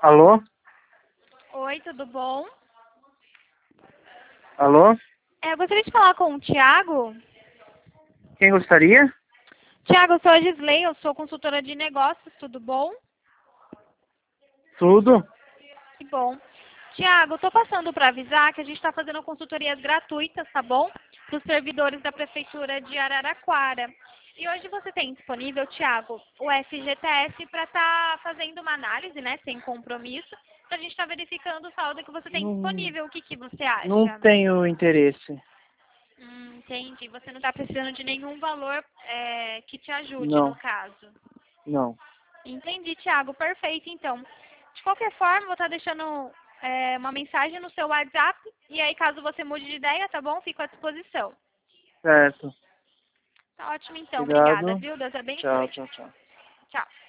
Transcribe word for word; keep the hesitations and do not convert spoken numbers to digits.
Alô? Oi, tudo bom? Alô? É, eu gostaria de falar com o Thiago. Quem gostaria? Thiago, eu sou a Gisley, eu sou consultora de negócios, tudo bom? Tudo? Que bom. Thiago, eu tô passando para avisar que a gente está fazendo consultorias gratuitas, tá bom? Para os servidores da Prefeitura de Araraquara. E hoje você tem disponível, Thiago, o F G T S para estar fazendo uma análise, né, sem compromisso, para a gente estar verificando o saldo que você tem Não, disponível. O que, que você não acha? tenho interesse. Hum, entendi. Você não está precisando de nenhum valor é, que te ajude, no Não, caso. não. Entendi, Thiago. Perfeito, então. De qualquer forma, vou estar deixando é, uma mensagem no seu WhatsApp. E aí, caso você mude de ideia, tá bom? Fico à disposição. Certo. Tá ótimo, então. Obrigada, Obrigado. viu? Deus Tchau, abençoe. tchau, tchau. Tchau.